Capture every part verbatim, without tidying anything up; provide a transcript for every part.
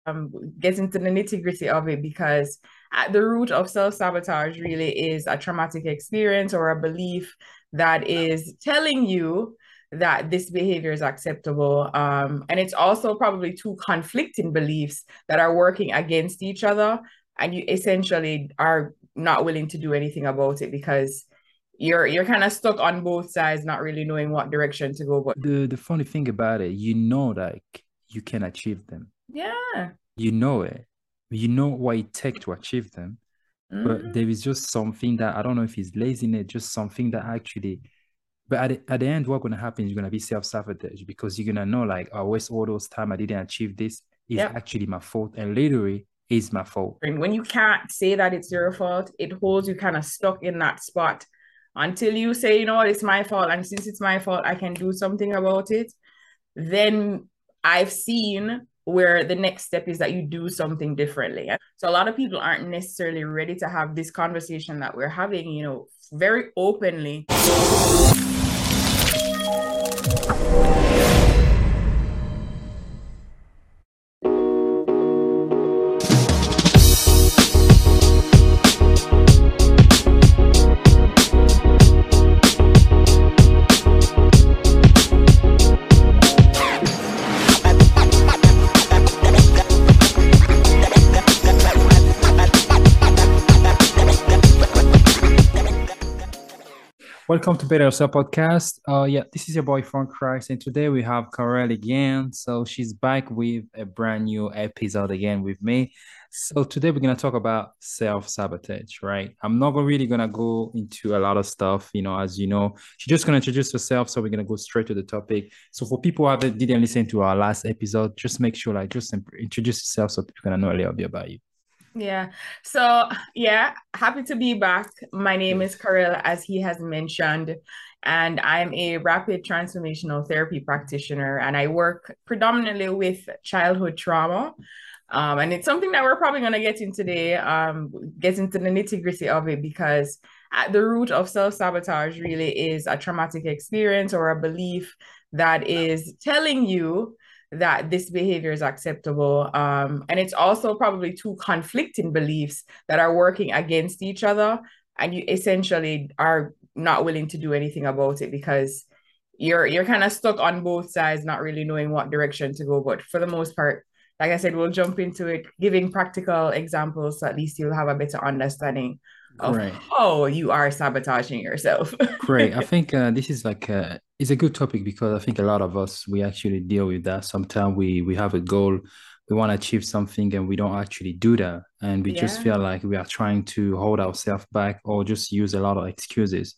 um, get into the nitty gritty of it because at the root of self sabotage really is a traumatic experience or a belief that is telling you that this behavior is acceptable. Um, and it's also probably two conflicting beliefs that are working against each other. And you essentially are not willing to do anything about it because you're you're kind of stuck on both sides, not really knowing what direction to go. But The the funny thing about it, you know, like you can achieve them. yeah. You know it. You know what it takes to achieve them. But Mhm. there is just something that I don't know if it's laziness, just something that actually. But at the, at the end, what's gonna happen is you're gonna be self-sabotage because you're gonna know like I waste all those time I didn't achieve this is Yep. actually my fault and literally is my fault. And when you can't say that it's your fault, it holds you kind of stuck in that spot until you say, you know what, it's my fault. And since it's my fault, I can do something about it. Then I've seen where the next step is that you do something differently. So a lot of people aren't necessarily ready to have this conversation that we're having, you know, very openly. Welcome to Better Yourself Podcast. Uh, yeah, this is your boy Frank Christ, and today we have Karel again. So she's back with a brand new episode again with me. So today we're gonna talk about self-sabotage, right? I'm not really gonna go into a lot of stuff, you know, as you know. She's just gonna introduce herself, so we're gonna go straight to the topic. So for people who haven't didn't listen to our last episode, just make sure like just introduce yourself so people can know a little bit about you. Yeah. So, yeah, happy to be back. My name is Yes. Karel, as he has mentioned, and I'm a rapid transformational therapy practitioner, and I work predominantly with childhood trauma. Um, and it's something that we're probably going to get in today, um, get into the nitty gritty of it, because at the root of self sabotage really is a traumatic experience or a belief that is telling you that this behavior is acceptable. Um, and it's also probably two conflicting beliefs that are working against each other. And you essentially are not willing to do anything about it because you're you're kind of stuck on both sides, not really knowing what direction to go. But for the most part, like I said, we'll jump into it, giving practical examples so at least you'll have a better understanding of Great. how you are sabotaging yourself. Great. I think uh, this is like a, it's a good topic because I think a lot of us we actually deal with that. Sometimes we we have a goal, we want to achieve something, and we don't actually do that, and we just Yeah. feel like we are trying to hold ourselves back or just use a lot of excuses.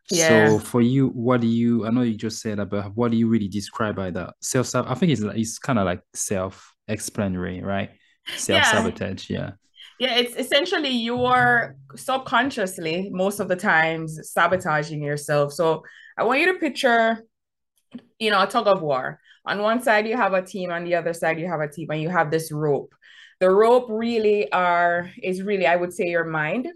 So Yeah. for you, what do you? I know you just said that, but what do you really describe by that self? I think it's like- it's kind of like self-explanatory, right? Yeah. Self-sabotage. Yeah. Yeah, it's essentially you're subconsciously most of the times sabotaging yourself. So I want you to picture, you know, a tug of war. On one side, you have a team, on the other side, you have a team, and you have this rope. The rope really are is really, I would say, your mind,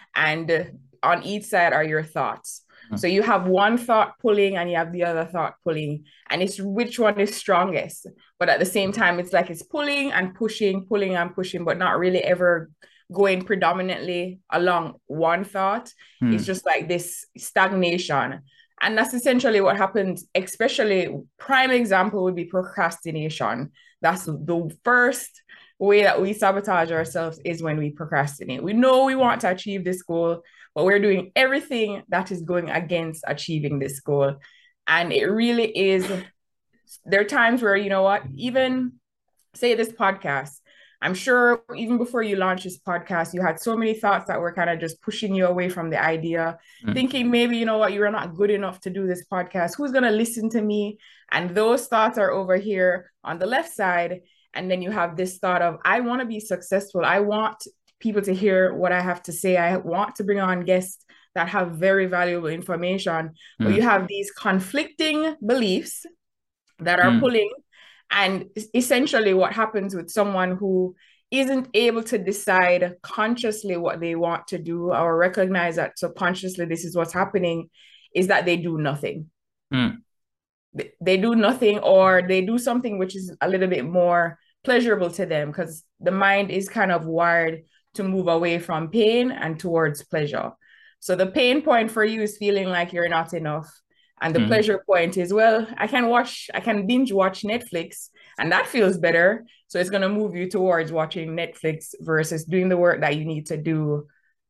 and on each side are your thoughts. So you have one thought pulling and you have the other thought pulling, and it's which one is strongest. But at the same time, it's like it's pulling and pushing, pulling and pushing, but not really ever going predominantly along one thought. It's Mm. just like this stagnation. And that's essentially what happens, especially prime example would be procrastination. That's the first way that we sabotage ourselves is when we procrastinate. We know we want to achieve this goal, but we're doing everything that is going against achieving this goal. And it really is, there are times where, you know what, even say this podcast, I'm sure even before you launched this podcast, you had so many thoughts that were kind of just pushing you away from the idea, Mm. thinking maybe, you know what, you're not good enough to do this podcast. Who's going to listen to me? And those thoughts are over here on the left side. And then you have this thought of, I want to be successful. I want people to hear what I have to say. I want to bring on guests that have very valuable information. But you Mm. have these conflicting beliefs that are Mm. pulling. And essentially, what happens with someone who isn't able to decide consciously what they want to do or recognize that subconsciously this is what's happening is that they do nothing. Mm. They, they do nothing, or they do something which is a little bit more pleasurable to them because the mind is kind of wired to move away from pain and towards pleasure. So the pain point for you is feeling like you're not enough. And the Mm. pleasure point is, well, I can watch, I can binge watch Netflix and that feels better. So it's going to move you towards watching Netflix versus doing the work that you need to do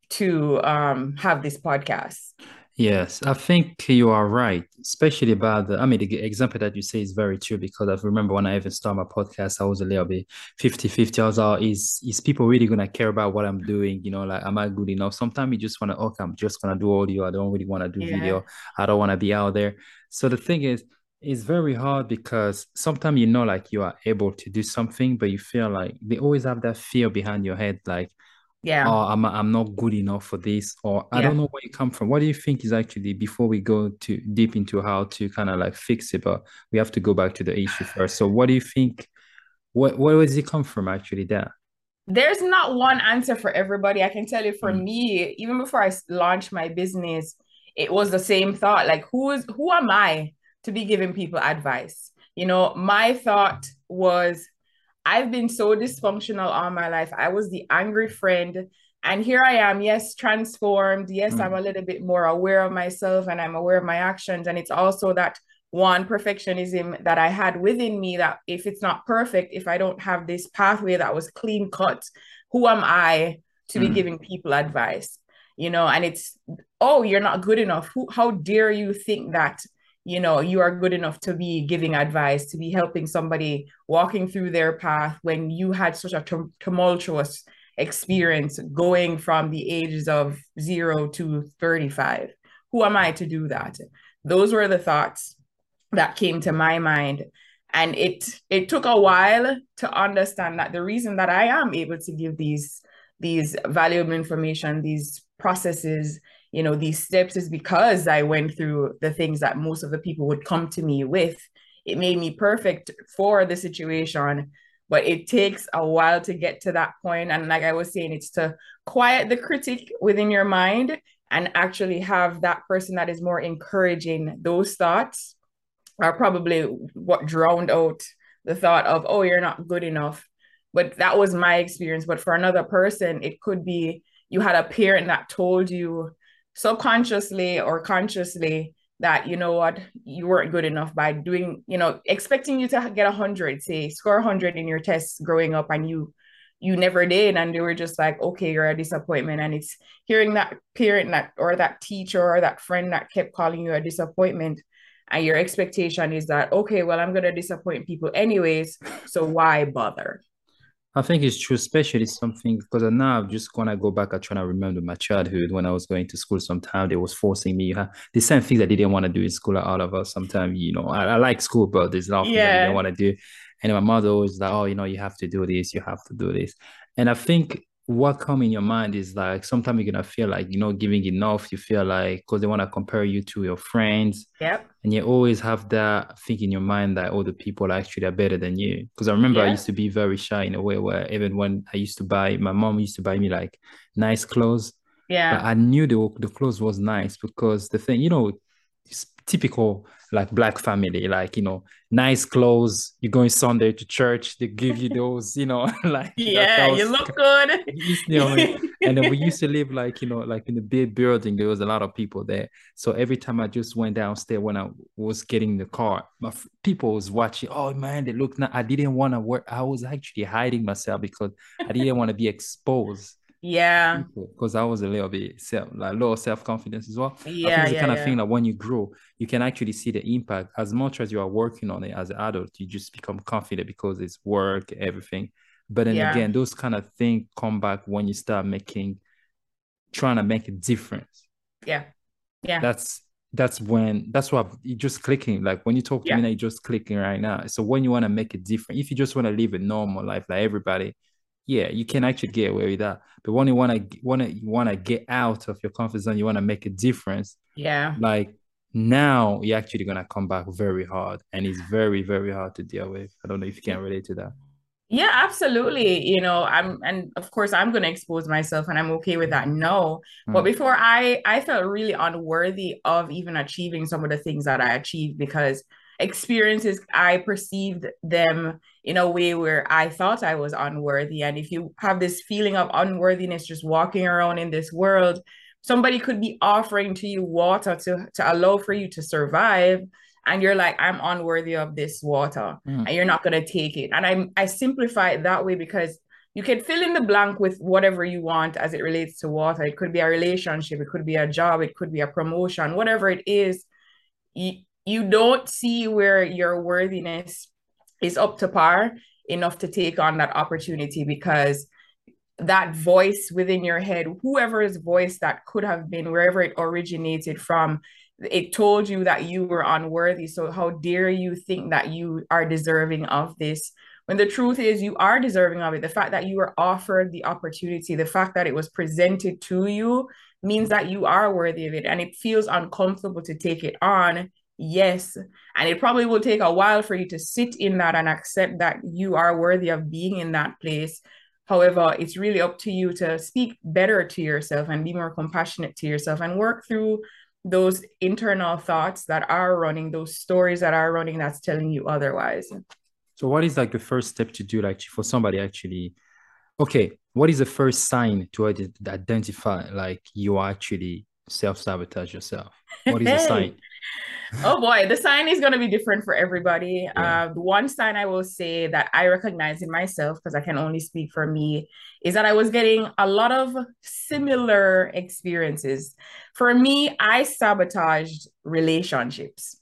to um, have this podcast. Yes, I think you are right, especially about the, I mean, the example that you say is very true because I remember when I even started my podcast, I was a little bit fifty fifty. I was like, is, is people really going to care about what I'm doing? You know, like, am I good enough? Sometimes you just want to, okay, I'm just going to do audio. I don't really want to do Yeah. video. I don't want to be out there. So the thing is, it's very hard because sometimes you know, like you are able to do something, but you feel like they always have that fear behind your head, like, Yeah. oh, I'm I'm not good enough for this, or I don't Yeah. know where you come from. What do you think is actually before we go to deep into how to kind of like fix it, but we have to go back to the issue first. So what do you think? What where does it come from actually there? There's not one answer for everybody. I can tell you for Mm, me, even before I launched my business, it was the same thought. Like, who is who am I to be giving people advice? You know, my thought was I've been so dysfunctional all my life. I was the angry friend. And here I am, yes, transformed. Yes, I'm mm, a little bit more aware of myself and I'm aware of my actions. And it's also that one perfectionism that I had within me that if it's not perfect, if I don't have this pathway that was clean cut, who am I to be mm, giving people advice? You know, and it's, oh, you're not good enough. Who, how dare you think that you know you are good enough to be giving advice, to be helping somebody walking through their path when you had such a tumultuous experience going from the ages of zero to thirty-five. Who am I to do that? Those were the thoughts that came to my mind, and it it took a while to understand that the reason that I am able to give these these valuable information, these processes, you know, these steps is because I went through the things that most of the people would come to me with. It made me perfect for the situation, but it takes a while to get to that point. And like I was saying, it's to quiet the critic within your mind and actually have that person that is more encouraging. Those thoughts are probably what drowned out the thought of, oh, you're not good enough. But that was my experience. But for another person, it could be you had a parent that told you subconsciously or consciously that, you know what, you weren't good enough by doing, you know, expecting you to get a hundred, say, score a hundred in your tests growing up, and you you never did, and they were just like, okay, you're a disappointment. And it's hearing that parent that or that teacher or that friend that kept calling you a disappointment, and your expectation is that, okay, well, I'm going to disappoint people anyways, so why bother? I think it's true, especially something because now I'm just gonna go back and trying to remember my childhood when I was going to school. Sometimes they was forcing me. You have the same things I didn't want to do in school are all of us. Sometimes, you know, I, I like school, but there's a lot of things I didn't Yeah. want to do. And my mother always like, oh, you know, you have to do this, you have to do this. And I think what come in your mind is like sometimes you're gonna feel like you're not giving enough. You feel like because they want to compare you to your friends, Yep. and you always have that thing in your mind that all the people are actually are better than you. Because I remember I Yeah. used to be very shy in a way where even when I used to buy, my mom used to buy me like nice clothes, but Yeah. I knew the the clothes was nice because the thing, you know, it's typical like black family, like you know, nice clothes. You going Sunday to church, they give you those, you know, like that. That Yeah, you was look good. you know what I mean? And then we used to live like, you know, like in the big building, there was a lot of people there. So every time I just went downstairs when I was getting in the car, my people was watching. Oh man, they look. Now I didn't want to work. I was actually hiding myself because I didn't want to be exposed Yeah. people because I was a little bit self, like low self confidence as well. I think Yeah, it's the yeah, kind of yeah. thing that when you grow, you can actually see the impact. As much as you are working on it as an adult, you just become confident because it's work, everything. But then Yeah. again, those kind of things come back when you start making, trying to make a difference. Yeah. Yeah. That's that's when that's what you just clicking. Like when you talk to me Yeah. now, you're just clicking right now. So when you want to make it different, if you just want to live a normal life like everybody, yeah, you can actually get away with that. But when you want to want to you want to get out of your comfort zone, you want to make a difference. Yeah. Like now, you're actually gonna come back very hard, and it's very very hard to deal with. I don't know if you can relate to that. Yeah, absolutely. You know, I'm and of course I'm going to expose myself and I'm okay with that. No. But Mm, before I I felt really unworthy of even achieving some of the things that I achieved because experiences, I perceived them in a way where I thought I was unworthy. And if you have this feeling of unworthiness just walking around in this world, somebody could be offering to you water to, to allow for you to survive. And you're like, I'm unworthy of this water, Mm. and you're not going to take it. And I, I simplify it that way because you can fill in the blank with whatever you want as it relates to water. It could be a relationship, it could be a job, it could be a promotion, whatever it is. You, you don't see where your worthiness is up to par enough to take on that opportunity, because that voice within your head, whoever's voice that could have been, wherever it originated from, it told you that you were unworthy. So how dare you think that you are deserving of this, when the truth is you are deserving of it. The fact that you were offered the opportunity, the fact that it was presented to you, means that you are worthy of it. And it feels uncomfortable to take it on. Yes. And it probably will take a while for you to sit in that and accept that you are worthy of being in that place. However, it's really up to you to speak better to yourself and be more compassionate to yourself and work through those internal thoughts that are running, those stories that are running that's telling you otherwise. So what is like the first step to do, like for somebody actually, okay, what is the first sign to identify like you actually self-sabotage yourself? What is the sign? Oh boy, the sign is going to be different for everybody. Yeah. Uh, the one sign I will say that I recognize in myself, because I can only speak for me, is that I was getting a lot of similar experiences. For me, I sabotaged relationships.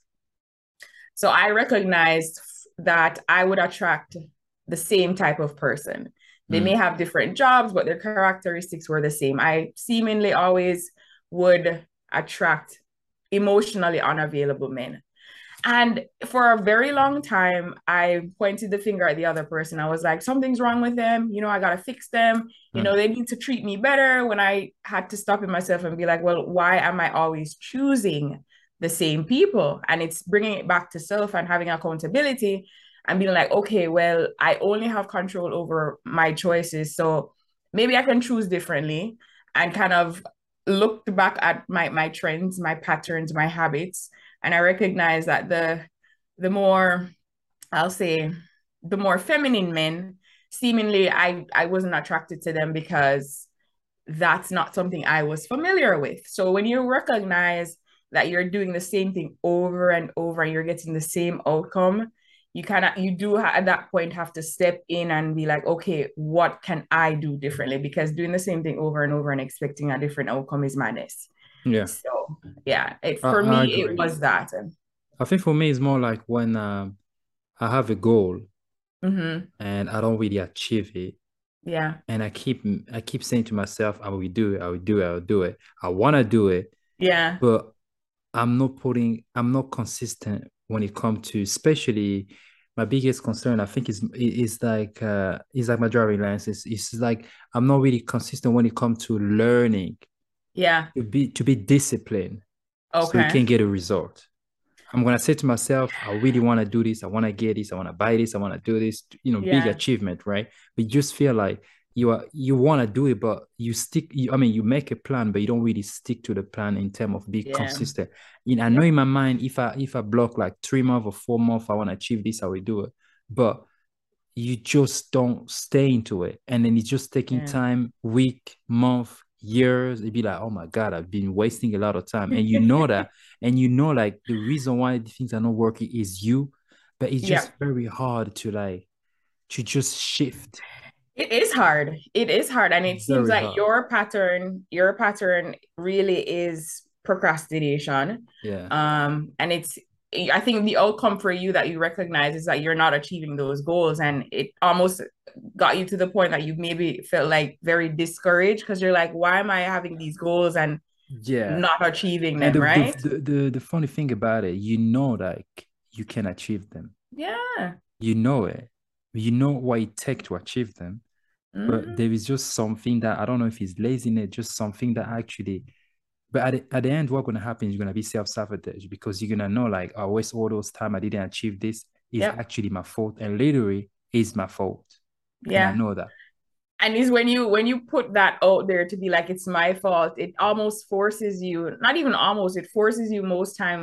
So I recognized that I would attract the same type of person. They mm. may have different jobs, but their characteristics were the same. I seemingly always would attract emotionally unavailable men. And for a very long time, I pointed the finger at the other person. I was like, something's wrong with them. You know, I got to fix them. You mm. know, they need to treat me better. When I had to stop in myself and be like, well, why am I always choosing the same people? And it's bringing it back to self and having accountability and being like, okay, well, I only have control over my choices. So maybe I can choose differently, and kind of looked back at my my trends, my patterns, my habits, and I recognize that the the more, I'll say, the more feminine men, seemingly I I wasn't attracted to them because that's not something I was familiar with. So when you recognize that you're doing the same thing over and over and you're getting the same outcome, you kind of, you do at that point have to step in and be like, okay, what can I do differently? Because doing the same thing over and over and expecting a different outcome is madness. Yeah. So yeah, it, for I, me, I it was that. I think for me, it's more like when um, I have a goal mm-hmm. and I don't really achieve it. Yeah. And I keep I keep saying to myself, I will do it, I will do it, I will do it. I want to do it. Yeah. But I'm not putting, I'm not consistent when it comes to, especially my biggest concern, I think is is like uh is like my driving license. It's like I'm not really consistent when it comes to learning. Yeah. To be to be disciplined. Okay. So you can get a result. I'm gonna say to myself, I really want to do this, I want to get this, I want to buy this, I want to do this, you know, yeah. big achievement, right? But you just feel like you are you want to do it, but you stick you, I mean you make a plan, but you don't really stick to the plan in terms of being yeah. consistent. You know, I know in my mind, if I if I block like three months or four months, I want to achieve this, I will do it. But you just don't stay into it. And then it's just taking yeah. time, week, month, years. It'd be like, oh my God, I've been wasting a lot of time. And you know that. And you know, like the reason why the things are not working is you, but it's just yeah. very hard to like to just shift. It is hard. It is hard. And it very seems like hard. your pattern, your pattern really is procrastination. Yeah. Um, and it's I think the outcome for you that you recognize is that you're not achieving those goals. And it almost got you to the point that you maybe felt like very discouraged because you're like, why am I having these goals and yeah not achieving them, and the, right? The, the, the, the funny thing about it, you know, like you can achieve them. Yeah. You know it. You know what it takes to achieve them. Mm-hmm. But there is just something that, I don't know if it's laziness, just something that actually... But at the, at the end, what's going to happen is you're going to be self-sabotage because you're going to know, like, I waste all those time, I didn't achieve this. It's yep. actually my fault. And literally, it's my fault. Yeah. And I know that. And it's when you when you put that out there to be like, it's my fault, it almost forces you, not even almost, it forces you most times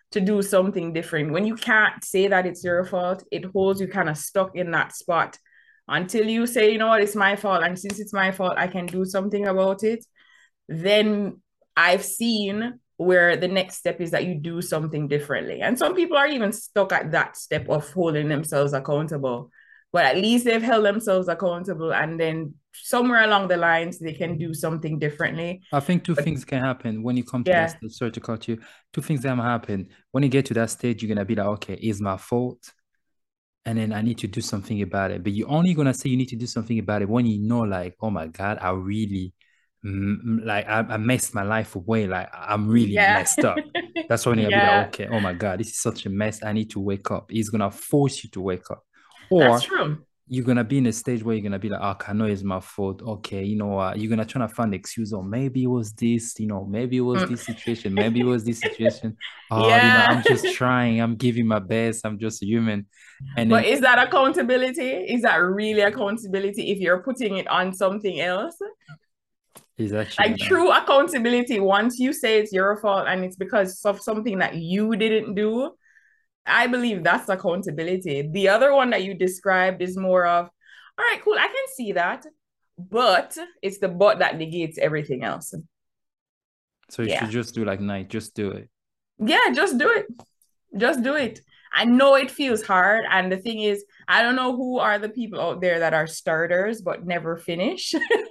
to do something different. When you can't say that it's your fault, it holds you kind of stuck in that spot until you say, you know what, it's my fault. And since it's my fault, I can do something about it. Then I've seen where the next step is that you do something differently. And some people are even stuck at that step of holding themselves accountable. But at least they've held themselves accountable, and then somewhere along the lines they can do something differently. I think two But things can happen when you come to that yeah, stage. Sorry to cut you. Two things that happen. When you get to that stage, you're gonna be like, okay, it's my fault. And then I need to do something about it. But you're only gonna say you need to do something about it when you know, like, oh my God, I really mm, like I, I messed my life away. Like I'm really yeah, messed up. That's when you're gonna be like, yeah, okay, oh my God, this is such a mess. I need to wake up. He's gonna force you to wake up. that's Or true. you're gonna be in a stage where you're gonna be like, oh, I know it's my fault. Okay, you know what? Uh, you're gonna try to find the excuse, or maybe it was this, you know, maybe it was Mm. this situation, maybe it was this situation. Oh, you know, Yeah. I'm just trying, I'm giving my best, I'm just human. And But then is that accountability? Is that really accountability if you're putting it on something else? he's actually Like gonna true accountability, once you say it's your fault and it's because of something that you didn't do, I believe that's accountability. The other one that you described is more of, all right, cool, I can see that, but it's the but that negates everything else. so you should Yeah. just do like night, just do it. Yeah, just do it. Just do it. I know it feels hard. And the thing is, I don't know who are the people out there that are starters but never finish.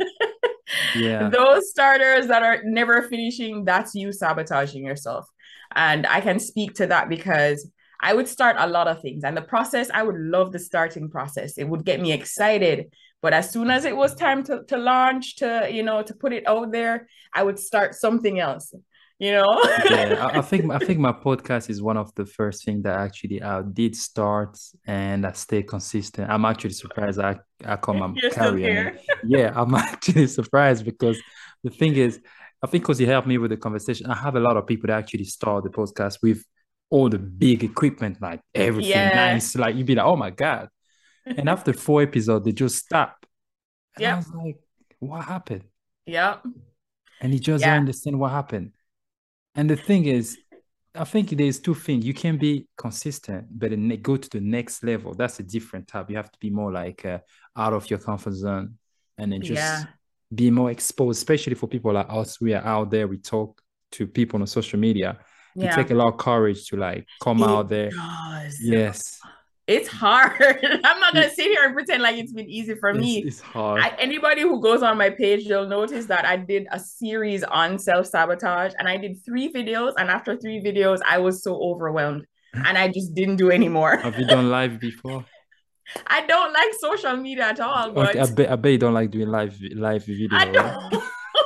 Yeah. Those starters that are never finishing, that's you sabotaging yourself. And I can speak to that because I would start a lot of things. And the process, I would love the starting process. It would get me excited. But as soon as it was time to, to launch, to, you know, to put it out there, I would start something else, you know? Yeah, I, I think I think my podcast is one of the first thing that actually I did start and I stay consistent. I'm actually surprised I I come I'm You're still carrying it. here. Yeah, I'm actually surprised because the thing is, I think because you helped me with the conversation, I have a lot of people that actually start the podcast with all the big equipment, like everything Yeah. nice. Like you'd be like, oh my God. And after four episodes, they just stop. And I Yep. was like, what happened? Yep. And he just don't Yeah. understand what happened. And the thing is, I think there's two things. You can be consistent, but then go to the next level. That's a different type. You have to be more like uh, out of your comfort zone and then just Yeah. be more exposed, especially for people like us. We are out there, we talk to people on social media. It Yeah. takes a lot of courage to like come It out there. does. Yes. It's hard. I'm not gonna It, sit here and pretend like it's been easy for it's, me. it's hard. I, anybody who goes on my page, they'll notice that I did a series on self-sabotage and I did three videos. And after three videos, I was so overwhelmed and I just didn't do anymore. Have you done live before? I don't like social media at all, Okay, I but bet I bet you don't like doing live live I video, right? don't.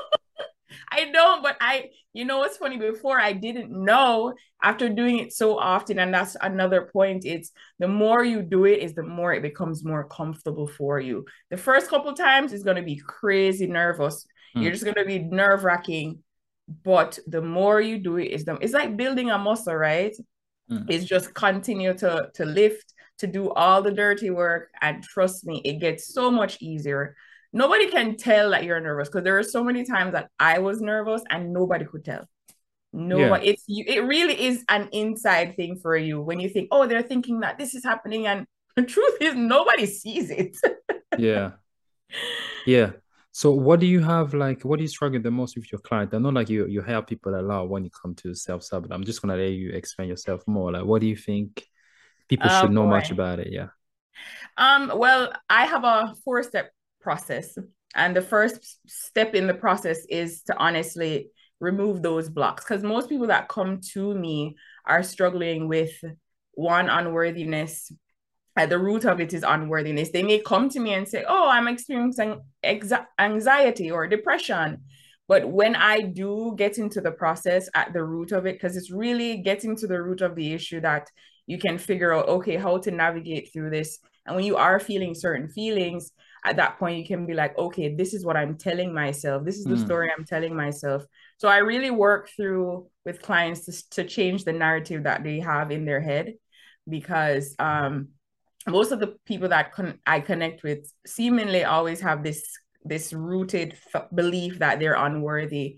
I don't, but I, you know what's funny? Before I didn't know, after doing it so often, and that's another point, it's the more you do it, is the more it becomes more comfortable for you. The first couple times is gonna be crazy nervous. You're Mm, just gonna be nerve-wracking. But the more you do it, is the it's like building a muscle, right? mm. It's just continue to to lift, to do all the dirty work, and trust me, it gets so much easier. Nobody can tell that you're nervous because there are so many times that I was nervous and nobody could tell. Yeah. Nobody, it's you, it really is an inside thing for you when you think, oh, they're thinking that this is happening, and the truth is nobody sees it. Yeah. Yeah. So what do you have like what do you struggle the most with your client? I know like you you help people a lot when you come to self-sabotage. I'm just gonna let you explain yourself more. Like what do you think people Oh should know much boy. about it? Yeah. Um, well, I have a four-step process, and the first step in the process is to honestly remove those blocks because most people that come to me are struggling with one unworthiness. At the root of it is unworthiness. They may come to me and say, "Oh, I'm experiencing anxiety or depression." But when I do get into the process at the root of it, because it's really getting to the root of the issue that you can figure out, okay, how to navigate through this. And when you are feeling certain feelings, at that point, you can be like, okay, this is what I'm telling myself. This is the Mm, story I'm telling myself. So I really work through with clients to, to change the narrative that they have in their head because um, most of the people that con- I connect with seemingly always have this this rooted f- belief that they're unworthy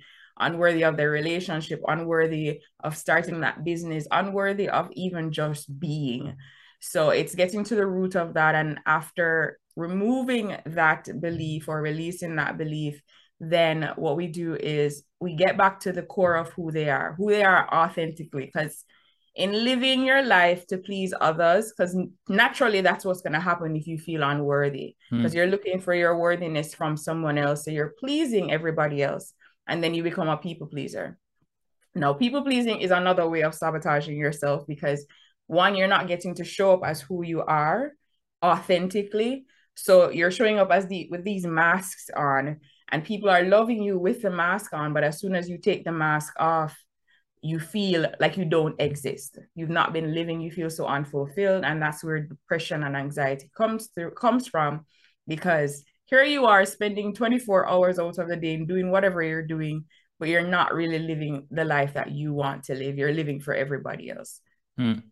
unworthy of their relationship, unworthy of starting that business, unworthy of even just being. So it's getting to the root of that. And after removing that belief or releasing that belief, then what we do is we get back to the core of who they are, who they are authentically. Because in living your life to please others, because naturally that's what's going to happen if you feel unworthy, because mm. you're looking for your worthiness from someone else. So you're pleasing everybody else, and then you become a people pleaser. Now, people pleasing is another way of sabotaging yourself, because one, you're not getting to show up as who you are authentically. So you're showing up as the with these masks on, and people are loving you with the mask on. But as soon as you take the mask off, you feel like you don't exist. You've not been living. You feel so unfulfilled. And that's where depression and anxiety comes through, comes from, because here you are spending twenty-four hours out of the day doing whatever you're doing, but you're not really living the life that you want to live. You're living for everybody else. Mm.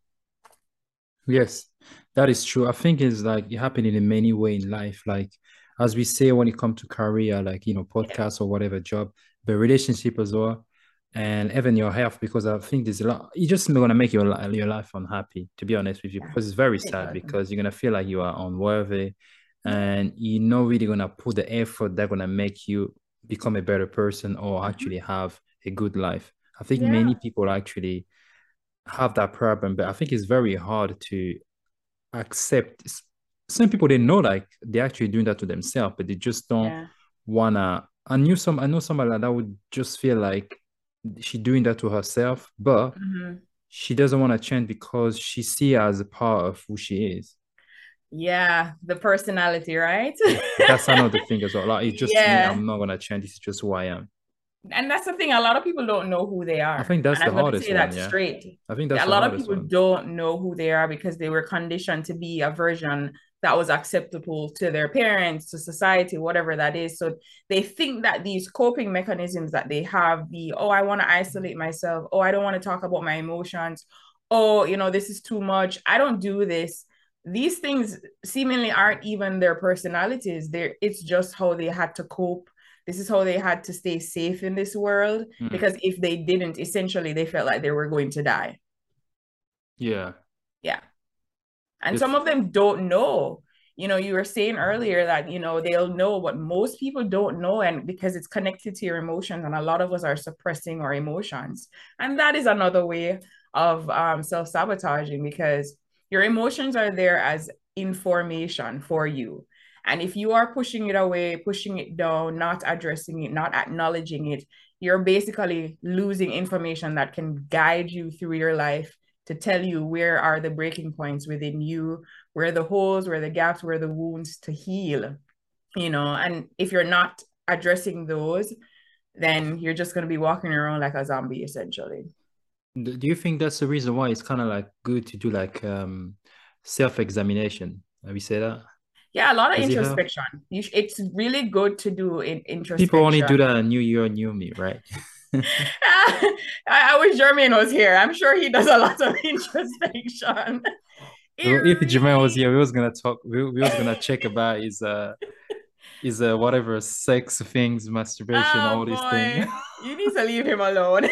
Yes, that is true. I think it's like it happening in many ways in life. Like, as we say, when it comes to career, like, you know, podcast yeah. or whatever job, but relationship as well, and even your health, because I think there's a lot, it's just going to make your, your life unhappy, to be honest with you, yeah. because it's very sad, because you're going to feel like you are unworthy, and you're not really going to put the effort that's going to make you become a better person or actually have a good life. I think yeah. many people actually have that problem, but I think it's very hard to accept. Some people, they know like they're actually doing that to themselves, but they just don't yeah. wanna. I knew some. I know somebody like that would just feel like she's doing that to herself, but mm-hmm. she doesn't want to change because she sees as a part of who she is. Yeah, the personality, right? That's another thing as well. Like, it's just yeah. me. I'm not gonna change. This is just who I am. And that's the thing. A lot of people don't know who they are. I think that's and the I'm hardest say one. That yeah. straight. I think that's a lot of people one. don't know who they are because they were conditioned to be a version that was acceptable to their parents, to society, whatever that is. So they think that these coping mechanisms that they have, the oh, I want to isolate myself. Oh, I don't want to talk about my emotions. Oh, you know, this is too much. I don't do this. These things seemingly aren't even their personalities. They're, it's just how they had to cope. This is how they had to stay safe in this world, mm. because if they didn't, essentially, they felt like they were going to die. Yeah. Yeah. And it's... some of them don't know. You know, you were saying earlier that, you know, they'll know, but most people don't know. And because it's connected to your emotions, and a lot of us are suppressing our emotions. And that is another way of um, self-sabotaging, because your emotions are there as information for you. And if you are pushing it away, pushing it down, not addressing it, not acknowledging it, you're basically losing information that can guide you through your life to tell you where are the breaking points within you, where are the holes, where are the gaps, where are the wounds to heal, you know. And if you're not addressing those, then you're just going to be walking around like a zombie, essentially. Do you think that's the reason why it's kind of like good to do like um, self-examination? Have you said that? Yeah, a lot of Does introspection. You sh- it's really good to do in introspection. People only do that on New Year, New Me, right? I, I wish Jermaine was here. I'm sure he does a lot of introspection. Well, if Jermaine was here, we was gonna talk. We, we was gonna check about his uh his uh whatever sex things, masturbation, oh, all these boy. things. You need to leave him alone.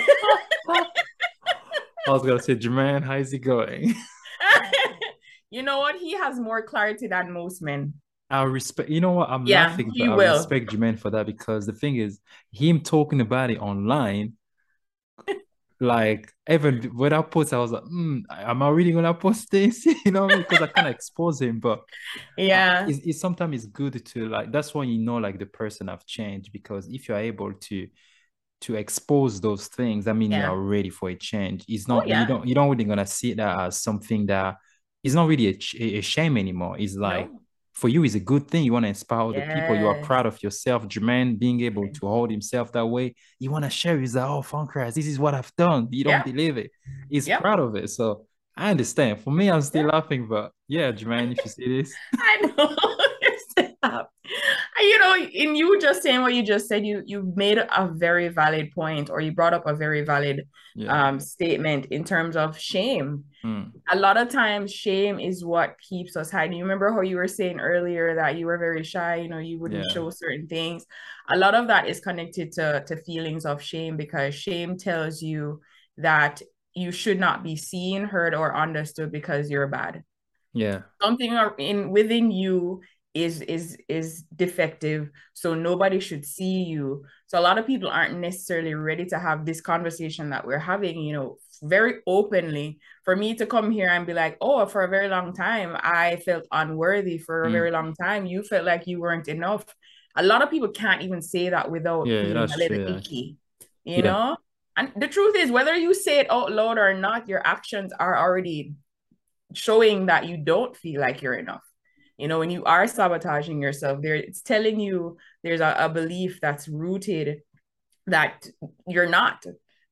I was gonna say, Jermaine, how's he going? You know what? He has more clarity than most men. I respect, you know what? I'm yeah, laughing, but I will. respect Jermaine for that, because the thing is, him talking about it online, like, even when I post, I was like, mm, am I really gonna post this? You know, because I kind of expose him, but yeah, uh, it's, it's sometimes it's good to like, that's when you know, like, the person have changed, because if you're able to to expose those things, I mean, yeah. you're ready for a change. It's not, oh, yeah. you don't, you don't really gonna see that as something that it's not really a, a shame anymore. It's like, no. for you, it's a good thing. You want to inspire yes. the people. You are proud of yourself. Jermaine being able to hold himself that way. You want to share. He's like, oh, Funkras, this is what I've done. You don't yeah. believe it. He's yep. proud of it. So I understand. For me, I'm still yeah. laughing, but yeah, Jermaine, if you see this. I know. You know, in you just saying what you just said, you you made a very valid point, or you brought up a very valid Yeah. um statement in terms of shame. Mm. A lot of times shame is what keeps us hiding. You remember how you were saying earlier that you were very shy, you know, you wouldn't Yeah. show certain things. A lot of that is connected to to feelings of shame, because shame tells you that you should not be seen, heard, or understood because you're bad. Yeah. Something in within you is is is defective, so nobody should see you. So a lot of people aren't necessarily ready to have this conversation that we're having, you know, very openly. For me to come here and be like, oh, for a very long time I felt unworthy, for a Mm. very long time you felt like you weren't enough. A lot of people can't even say that without Yeah, feeling that's a little true. Actually. icky, you Yeah. know. And the truth is, whether you say it out loud or not, your actions are already showing that you don't feel like you're enough. You know, when you are sabotaging yourself, there it's telling you there's a, a belief that's rooted that you're not.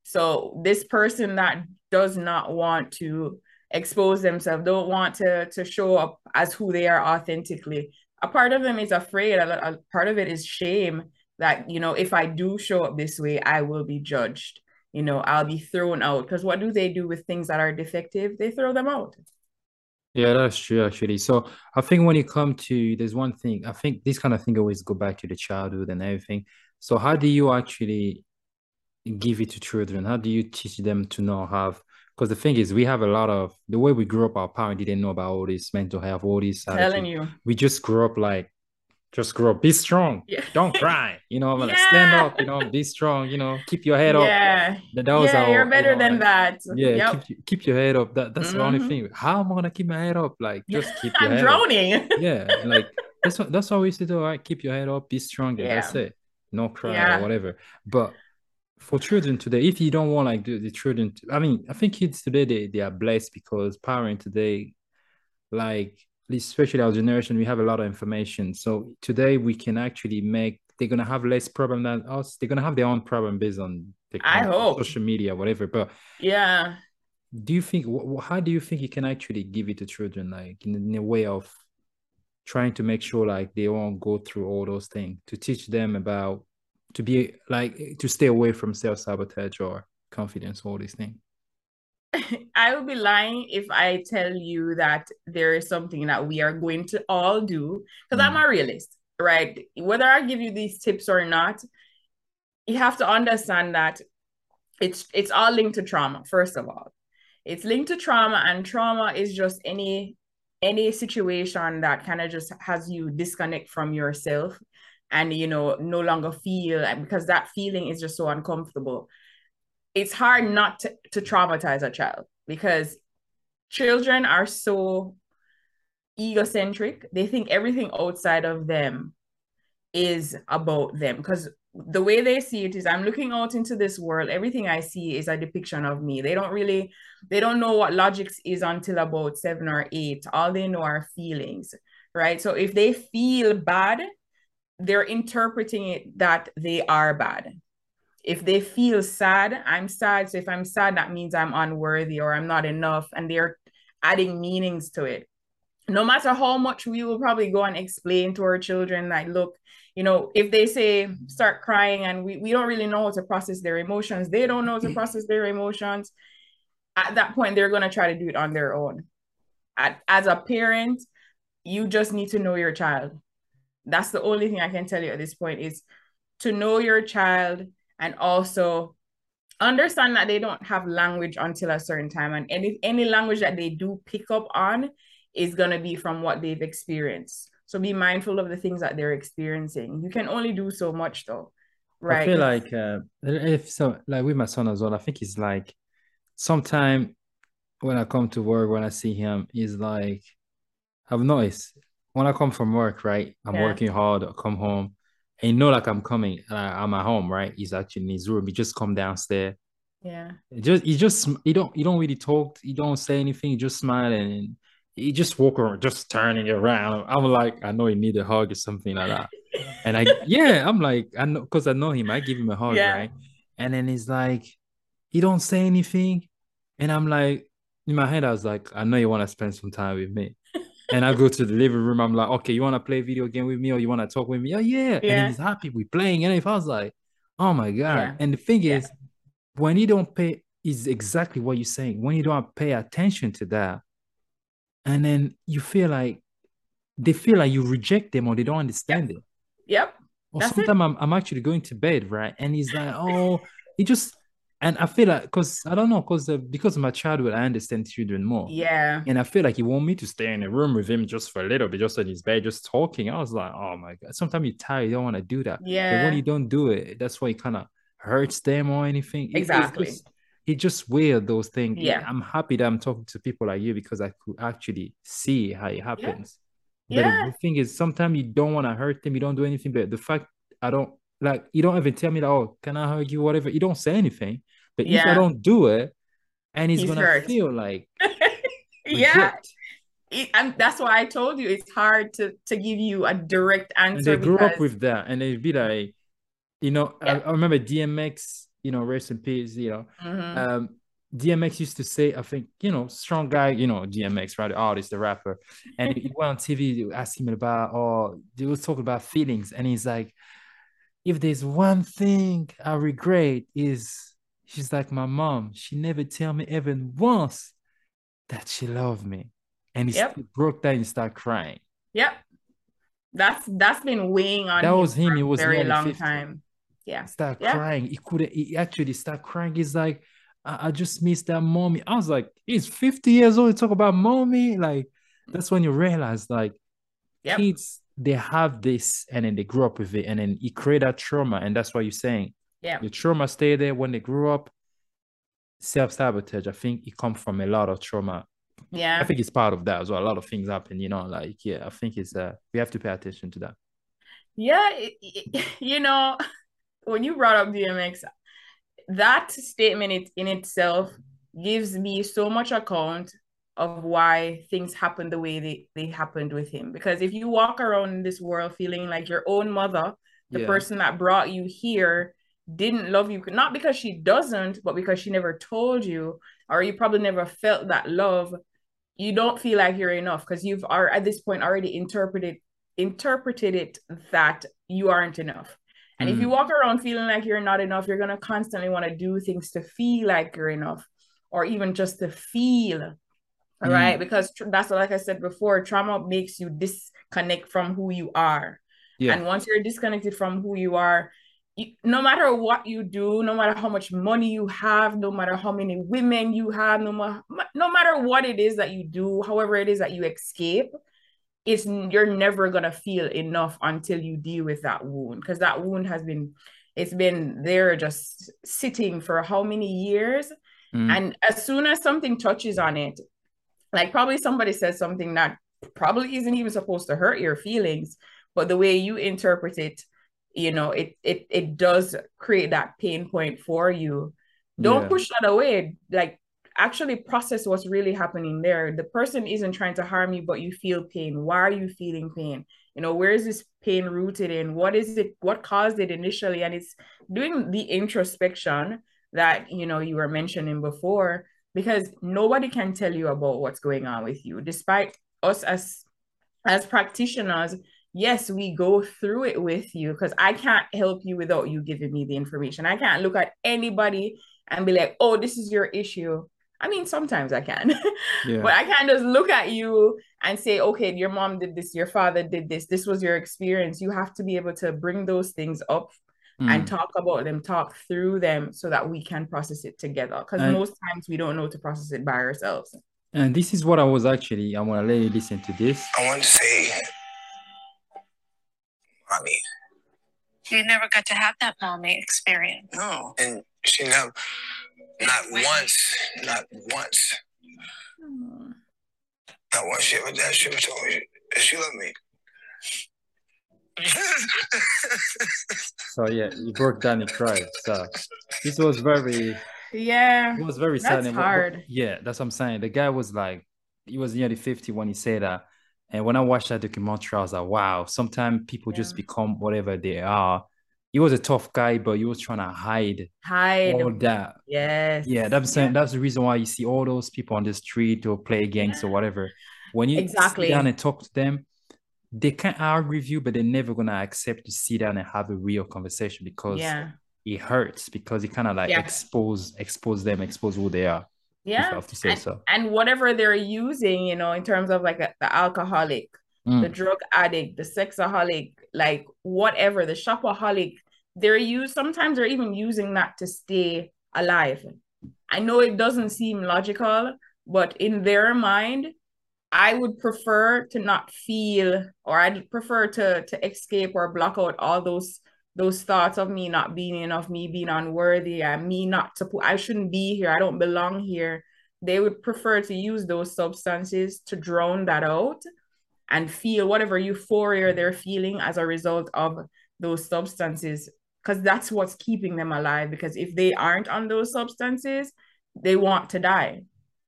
So this person that does not want to expose themselves, don't want to to show up as who they are authentically. A part of them is afraid. A, a part of it is shame that, you know, if I do show up this way, I will be judged. You know, I'll be thrown out. Because what do they do with things that are defective? They throw them out. Yeah, that's true actually. So I think when you come to there's one thing, I think this kind of thing always go back to the childhood and everything. So how do you actually give it to children? How do you teach them to know have because the thing is we have a lot of the way we grew up, our parents didn't know about all this mental health, all this Telling attitude. you. We just grew up like just grow up, be strong, Yeah. don't cry, you know, like stand Yeah. up, you know, be strong, you know, keep your head up. Yeah. That, that was Yeah, you're our, you better know, than like that. yeah, keep Yep. keep your head up. That that's the only Hmm. thing. How am I gonna keep my head up? Like Yeah. just keep your I'm head up. drowning. Yeah, like that's what that's what we used to do. All right, keep your head up, be strong. Yeah, that's Yeah. it. No cry or Yeah. whatever. But for children today, if you don't want like the, the children, to, I mean, I think kids today they, they are blessed because parents today, like especially our generation, we have a lot of information. So today we can actually make they're gonna have less problem than us. They're gonna have their own problem based on I technology, hope. social media, whatever. But Yeah. do you think wh- how do you think you can actually give it to children like in, in a way of trying to make sure like they won't go through all those things to teach them about to be like to stay away from self-sabotage or confidence, all these things. I would be lying if I tell you that there is something that we are going to all do, because I'm Mm, a realist, right? Whether I give you these tips or not, you have to understand that it's it's all linked to trauma, first of all. It's linked to trauma, and trauma is just any any situation that kind of just has you disconnect from yourself, and you know no longer feel, because that feeling is just so uncomfortable. It's hard not to, to traumatize a child, because children are so egocentric. They think everything outside of them is about them, because the way they see it is, I'm looking out into this world, everything I see is a depiction of me. They don't really they don't know what logic is until about seven or eight. All they know are feelings, right? So if they feel bad, they're interpreting it that they are bad. If they feel sad, I'm sad, so if I'm sad, that means I'm unworthy or I'm not enough, and they're adding meanings to it. No matter how much we will probably go and explain to our children, like, look, you know, if they say start crying and we, we don't really know how to process their emotions, they don't know how to process their emotions, at that point they're going to try to do it on their own. At, as a parent, you just need to know your child. That's the only thing I can tell you at this point, is to know your child, and also understand that they don't have language until a certain time, and any any language that they do pick up on is going to be from what they've experienced. So be mindful of the things that they're experiencing. You can only do so much though, I right? feel 'Cause like uh, if so, like with my son as well, I think it's like sometime when I come to work, when I see him, he's like, I've noticed when I come from work, right? I'm yeah, working hard, I come home, and you know, like I'm coming, uh, I'm at home, right? He's actually in his room. He just come downstairs. yeah. It just, he just, you don't, you don't really talk, you don't say anything, you just smile and he just walk around, just turning around. I'm like, I know he need a hug or something like that. And I, yeah, I'm like, I know, because I know him, I give him a hug, Yeah. right? And then he's like, he don't say anything. And I'm like, in my head, I was like, I know you want to spend some time with me. And I go to the living room. I'm like, okay, you want to play video game with me or you want to talk with me? Oh, yeah. And then Yeah. he's happy we playing. And if I was like, oh my God. Yeah. And the thing Yeah. is, when you don't pay, is exactly what you're saying. When you don't pay attention to that, and then you feel like they feel like you reject them or they don't Yep. understand it. Yep. Or That's it. sometimes I'm, I'm actually going to bed, right? And he's like, oh, he just, and I feel like, because I don't know, because uh, because of my childhood, I understand children more. Yeah. And I feel like he want me to stay in a room with him just for a little bit, just on his bed, just talking. I was like, oh my God. Sometimes you're tired, you don't want to do that. But when you Yeah. don't do it, that's why it kind of hurts them or anything. It, it's Exactly. just, it's just weird, those things. Yeah. I'm happy that I'm talking to people like you because I could actually see how it Yeah. happens. But Yeah. the thing is, sometimes you don't want to hurt them, you don't do anything. But the fact I don't like, you don't even tell me that, oh, can I hug you, whatever. You don't say anything. But if I Yeah. don't do it, and he's He's gonna hurt. feel like Yeah. reject. It, and that's why I told you it's hard to to give you a direct And answer they grew up because with that, and they'd be like, you know, I, yeah. I remember D M X, you know, rest in peace, you know. Mm-hmm. Um, D M X used to say, I think, you know, strong guy, you know, D M X, right? The artist, the rapper. And he went on T V, they asked him about, oh, they was talking about feelings. And he's like, if there's one thing I regret is she's like my mom. She never tell me even once that she loved me. And he Yep. still broke down and started crying. Yep. That's that's been weighing on That him was him. for He a was very nearly long fifty. time. Yeah. He started Yeah. crying. He couldn't, he actually started crying. He's like, I, I just miss that mommy. I was like, he's fifty years old. Talk about mommy. Like, that's when you realize, like, Yep. kids, they have this and then they grew up with it. And then it create that trauma. And that's why you're saying Yeah. the trauma stay there when they grew up. Self-sabotage, I think it comes from a lot of trauma. I Yeah. think it's part of that as well. A lot of things happen, you know, like, yeah, I think it's, uh, we have to pay attention to that. Yeah. It, it, you know, when you brought up D M X, that statement it, in itself gives me so much account of why things happened the way they, they happened with him. Because if you walk around in this world feeling like your own mother, the Yeah. person that brought you here, didn't love you, not because she doesn't, but because she never told you, or you probably never felt that love, you don't feel like you're enough because you've are at this point already interpreted interpreted it that you aren't enough. And if you Mm. walk around feeling like you're not enough, you're gonna constantly want to do things to feel like you're enough, or even just to feel, all right? Mm. Because tr- that's like I said before, trauma makes you disconnect from who you are. Yeah. And once you're disconnected from who you are, you, no matter what you do, no matter how much money you have, no matter how many women you have, no, ma- no matter what it is that you do, however it is that you escape, it's you're never gonna feel enough until you deal with that wound, because that wound has been it's been there just sitting for how many years. Mm. And as soon as something touches on it, like probably somebody says something that probably isn't even supposed to hurt your feelings, but the way you interpret it, you know, it it it does create that pain point for you. Don't Yeah. push that away. Like, actually process what's really happening there. The person isn't trying to harm you, but you feel pain. Why are you feeling pain? You know, where is this pain rooted in? What is it? What caused it initially? And it's doing the introspection that, you know, you were mentioning before, because nobody can tell you about what's going on with you, despite us as as practitioners. Yes, we go through it with you, because I can't help you without you giving me the information. I can't look at anybody and be like, oh, this is your issue. I mean, sometimes I can, Yeah. but I can't just look at you and say, okay, your mom did this, your father did this, this was your experience. You have to be able to bring those things up and Mm. talk about them, talk through them, so that we can process it together. Because And most times we don't know to process it by ourselves. and this is what I was actually, I want to let you listen to this. I want to say, mommy. You never got to have that mommy experience. No. And she never, not once, not once, Hmm. not once she ever, that she ever told me that she loved me. So yeah, he broke down and cried. So this was very, Yeah, it was very sad. that's And what- what- hard. yeah, that's what I'm saying. The guy was like, he was nearly fifty when he said that. And when I watched that documentary, I was like, wow, sometimes people just Yeah. become whatever they are. He was a tough guy, but he was trying to hide Hide. all that. Yes. Yeah, that's saying Yeah. that's the reason why you see all those people on the street or play gangs or whatever. When you sit down Exactly. and talk to them, they can't argue with you, but they're never gonna accept to sit down and have a real conversation because Yeah. it hurts, because it kind of like Yeah. expose expose them, expose who they are, if I Yeah. have to say And so. and whatever they're using, you know, in terms of like a, the alcoholic, the Mm. drug addict, the sexaholic, like whatever, the shopaholic, they're used sometimes they're even using that to stay alive. I know it doesn't seem logical, but in their mind, I would prefer to not feel, or I'd prefer to to escape or block out all those those thoughts of me not being enough, me being unworthy, and me not to put, I shouldn't be here, I don't belong here. They would prefer to use those substances to drown that out and feel whatever euphoria they're feeling as a result of those substances, because that's what's keeping them alive. Because if they aren't on those substances, they want to die.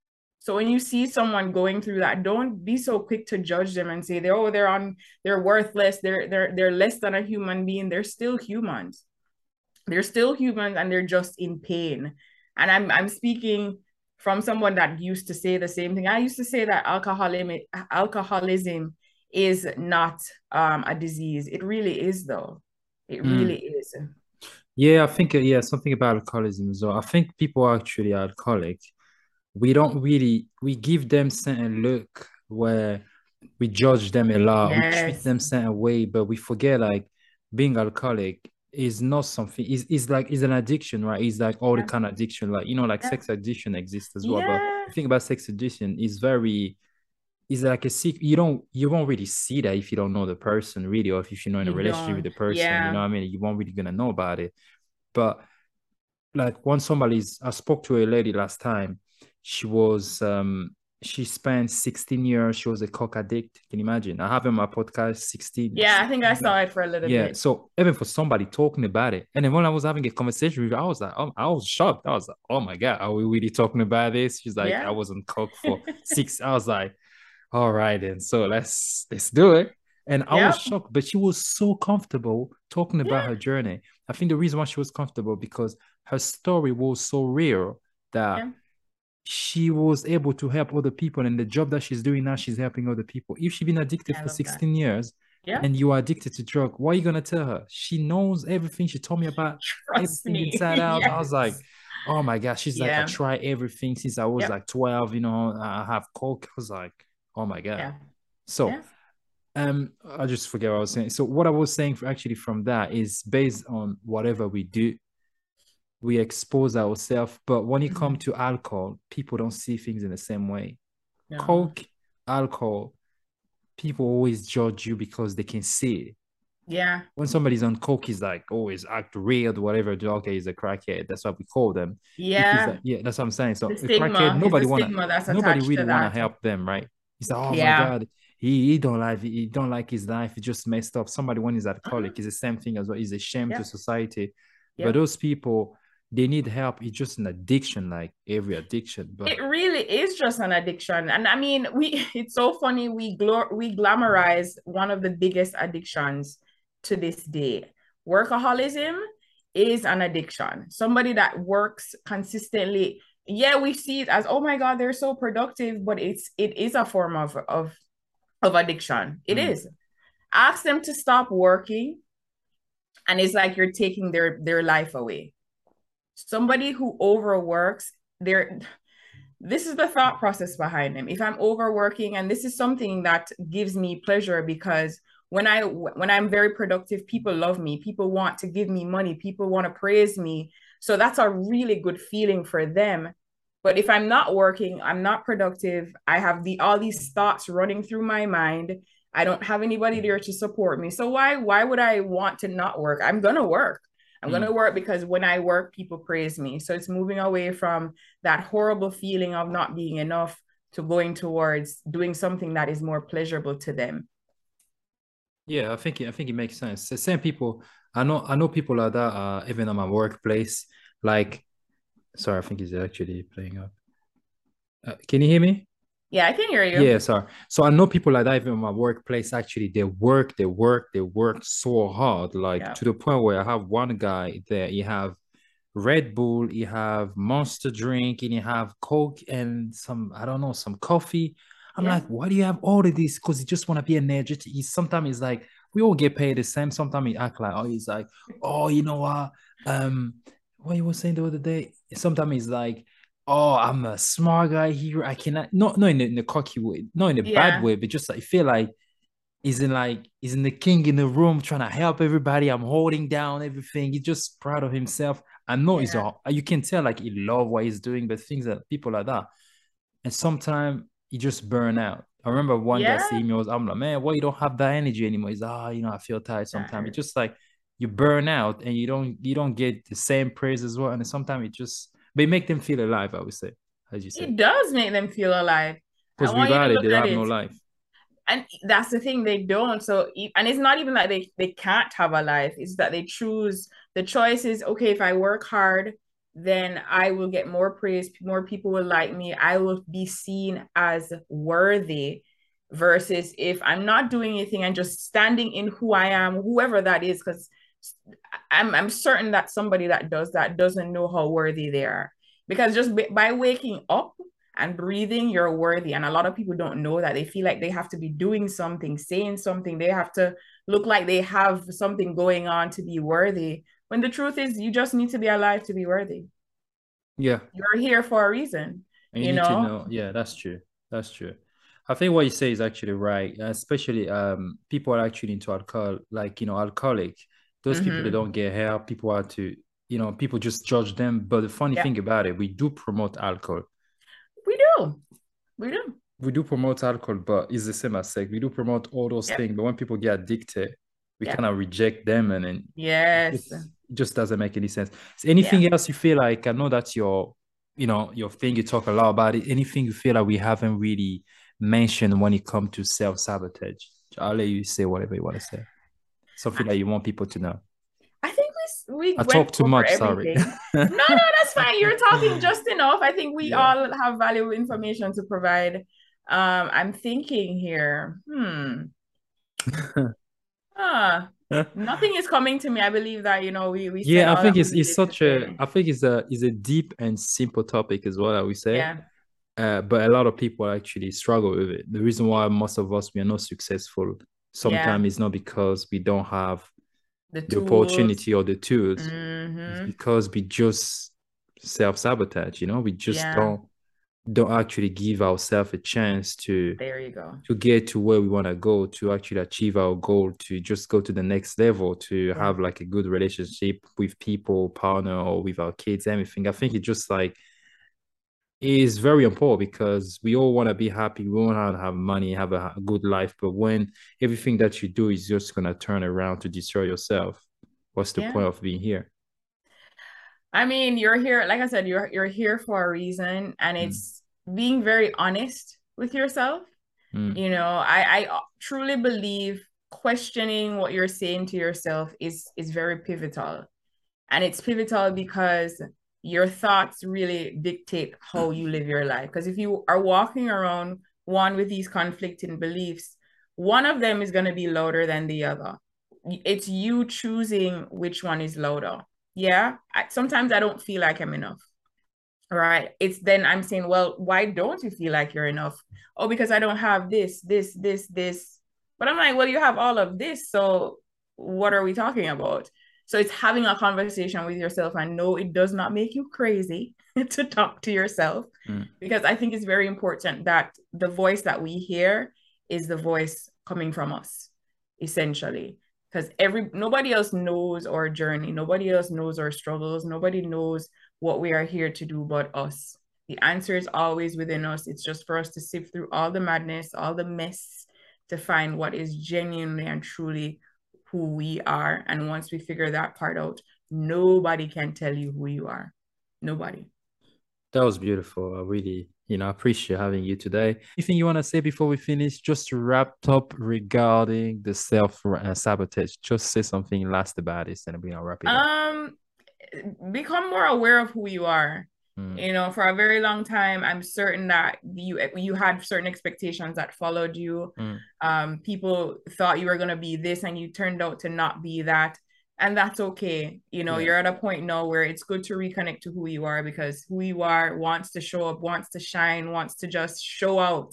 So when you see someone going through that, don't be so quick to judge them and say they're oh they're on they're worthless, they're they're they're less than a human being. They're still humans. They're still humans and they're just in pain. And I'm I'm speaking from someone that used to say the same thing. I used to say that alcoholism alcoholism is not um a disease. It really is though. It Mm. really is. Yeah, I think uh, yeah, something about alcoholism as well. I think people are actually alcoholic. We don't really we give them certain look where we judge them a lot. We treat Yes. them certain way, but we forget like being alcoholic is not something. Is is like is an addiction, right? It's like all the Yeah. kind of addiction, like you know, like Yeah. sex addiction exists as well. But Yeah. the thing about sex addiction is very is like a secret. You don't you won't really see that if you don't know the person really, or if you're not in a You relationship with don't. the person. You know Yeah. what I mean? You won't really gonna know about it. But like once somebody's I spoke to a lady last time. She was um she spent sixteen years, she was a coke addict. Can you imagine? I have in my podcast sixteen, Yeah, I think I sixteen years. saw it for a little Yeah. bit. So even for somebody talking about it, and then when I was having a conversation with her, I was like, oh, I was shocked. I was like, oh my God, are we really talking about this? She's like, I Yeah. was on coke for six. I was like, all right, then. So let's let's do it. And I was Yep. shocked, but she was so comfortable talking about Yeah. her journey. I think the reason why she was comfortable because her story was so real that Yeah. she was able to help other people. And the job that she's doing now, she's helping other people. If she's been addicted I for love that. sixteen years Yeah. and you are addicted to drug, what are you gonna tell her? She knows everything. She told me about Trust everything me. inside out. I was like, Yes. oh my gosh. She's like, I Yeah. try everything since I was Yep. like twelve, you know, I have coke. I was like, oh my God. Yeah. So Yeah. um, I just forget what I was saying. So what I was saying for actually from that is based on whatever we do, we expose ourselves. But when it comes Mhm. to alcohol, people don't see things in the same way. No. Coke, alcohol, people always judge you because they can see it. Yeah. When somebody's on coke, he's like always act weird, whatever. Okay, he's a crackhead. That's what we call them. If he's Yeah. like, yeah, that's what I'm saying. So The a crackhead, stigma is the nobody wanna, stigma that's nobody attached really to wanna that. help them, right? He's like, oh my Yeah. God, he, he don't like he don't like his life. He just messed up. Somebody when he's alcoholic Uh-huh. is the same thing as well. He's a shame Yeah. to society. Yeah. But those people, they need help. It's just an addiction, like every addiction. But It really is just an addiction. And I mean, we it's so funny we glor we glamorize one of the biggest addictions to this day. Workaholism is an addiction. Somebody that works consistently. Yeah, we see it as, oh my God, they're so productive, but it's it is a form of of of addiction. It Mm. is. Ask them to stop working, and it's like you're taking their their life away. Somebody who overworks, they're this is the thought process behind them. If I'm overworking, and this is something that gives me pleasure, because when I when I'm very productive, people love me. People want to give me money. People want to praise me. So that's a really good feeling for them. But if I'm not working, I'm not productive. I have the all these thoughts running through my mind. I don't have anybody there to support me. So why why would I want to not work? I'm gonna work. I'm Mm. going to work because when I work, people praise me. So it's moving away from that horrible feeling of not being enough to going towards doing something that is more pleasurable to them. Yeah, I think it, I think it makes sense. The same people, I know I know people like that uh even at my workplace. Like, sorry, I think he's actually playing up. Uh, can you hear me? Yeah, I can hear you. Yeah, sorry. So I know people like that even in my workplace. Actually, they work, they work, they work so hard, like Yeah. to the point where I have one guy there. He have Red Bull, he have Monster drink, and he have Coke and some I don't know some coffee. I'm Yeah. like, why do you have all of this? Because you just want to be energetic. He, sometimes it's like, we all get paid the same. Sometimes he act like, oh, he's like, oh, you know what? Um, what you were saying the other day? Sometimes he's like, oh, I'm a smart guy here. I cannot, not, not in the, in the cocky way, not in a bad Yeah. way, but just like, feel like he's in like, he's in the king in the room trying to help everybody. I'm holding down everything. He's just proud of himself. I know he's Yeah. all, you can tell like he love what he's doing, but things that people like that. And sometimes you just burn out. I remember one guy Yeah. seeing me, I was, I'm like, man, why you don't have that energy anymore? He's, ah, oh, you know, I feel tired sometimes. It's Tired. just like you burn out and you don't you don't get the same praise as well. And sometimes it just they make them feel alive, I would say, as you said. It does make them feel alive. I Because want you to without it, look they at have no it. life. And that's the thing, they don't. So, and it's not even that they, they can't have a life, it's that they choose. The choice is, okay, if I work hard, then I will get more praise, more people will like me, I will be seen as worthy. Versus if I'm not doing anything and just standing in who I am, whoever that is, because I'm, I'm certain that somebody that does that doesn't know how worthy they are. Because just by waking up and breathing, you're worthy. And a lot of people don't know that. They feel like they have to be doing something, saying something. They have to look like they have something going on to be worthy. When the truth is, you just need to be alive to be worthy. Yeah. You're here for a reason. And you, you need know? to know. Yeah, that's true. That's true. I think what you say is actually right. Especially um people are actually into alcohol, like you know, alcoholic. Those people that Mm-hmm. don't get help, people are to, you know, people just judge them. But the funny Yeah, thing about it, we do promote alcohol. we do. We do. We do promote alcohol, but it's the same as sex. We do promote all those Yep. things, but when people get addicted, we Yep. kind of reject them, and then Yes. it just doesn't make any sense. Is Yeah. anything else you feel like? I know that's your, you know, your thing. You talk a lot about it. Anything you feel like we haven't really mentioned when it comes to self sabotage? I'll let you say whatever you want to say. Something that you want people to know. I think we we I went talk too over much. Sorry. everything. No, no, that's fine. You're talking just enough. I think we Yeah. all have valuable information to provide. Um, I'm thinking here. Hmm. Ah, nothing is coming to me. I believe that, you know, we we said Yeah, I all that think we it's it's needed to such a say. I think it's a is a deep and simple topic as well, I would say. Yeah. Uh, but a lot of people actually struggle with it. The reason why most of us we are not successful Yeah. sometimes is not because we don't have The the tools. opportunity or the tools. It's Mm-hmm. because we just self-sabotage, you know, we just Yeah. don't don't actually give ourselves a chance to There you go. to get to where we want to go, to actually achieve our goal, to just go to the next level, to Yeah. have like a good relationship with people, partner, or with our kids, everything. I think it just like is very important because we all want to be happy. We want to have money, have a good life. But when everything that you do is just going to turn around to destroy yourself, what's the Yeah. point of being here? I mean, you're here, like I said, you're you're here for a reason, and Mm. it's being very honest with yourself. Mm. You know, I I truly believe questioning what you're saying to yourself is is very pivotal. And it's pivotal because your thoughts really dictate how you live your life. Because if you are walking around one with these conflicting beliefs, one of them is going to be louder than the other. It's you choosing which one is louder. Yeah. I, sometimes I don't feel like I'm enough. All right. It's then I'm saying, well, why don't you feel like you're enough? Oh, because I don't have this, this, this, this. But I'm like, well, you have all of this. So what are we talking about? So it's having a conversation with yourself. And no, it does not make you crazy to talk to yourself, Mm. because I think it's very important that the voice that we hear is the voice coming from us, essentially. Because every nobody else knows our journey, nobody else knows our struggles, nobody knows what we are here to do but us. The answer is always within us. It's just for us to sift through all the madness, all the mess, to find what is genuinely and truly who we are. And once we figure that part out, nobody can tell you who you are. Nobody. That was beautiful. I really, you know, appreciate having you today. Anything you want to say before we finish? Just to wrap up regarding the self uh, sabotage. Just say something last about this, and we're gonna wrap it up. Um, become more aware of who you are. Mm. You know, for a very long time, I'm certain that you you had certain expectations that followed you. Mm. Um, people thought you were gonna be this, and you turned out to not be that. And that's okay. You know, Yeah. you're at a point now where it's good to reconnect to who you are, because who you are wants to show up, wants to shine, wants to just show out.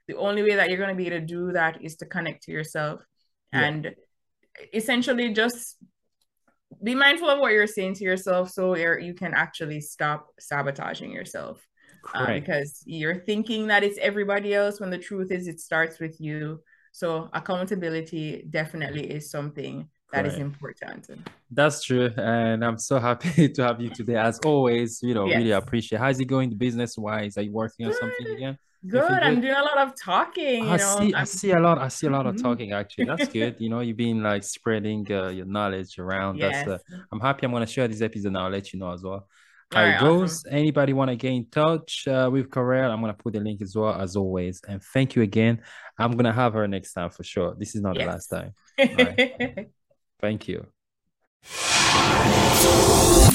the only way that you're going to be able to do that is to connect to yourself Yeah. and essentially just be mindful of what you're saying to yourself so you're, you can actually stop sabotaging yourself. Uh, Correct. because you're thinking that it's everybody else when the truth is it starts with you. So accountability definitely is something that is Correct. important. That's true. And I'm so happy to have you today. As always, you know, really Yes. appreciate. How's it going business wise? Are you working on something Good. again? Good. Everything I'm good? doing a lot of talking, you I know. see, I I'm see a lot. I see a lot of Mhm. talking actually. That's good. You know, you've been like spreading uh, your knowledge around. That's Yes. uh, I'm happy. I'm gonna share this episode and I'll let you know as well All how right, it goes. awesome. Anybody want to get in touch uh, with Karel? I'm gonna put the link as well as always. And thank you again. I'm gonna have her next time for sure. This is not the last Yes. time. All right. Thank you.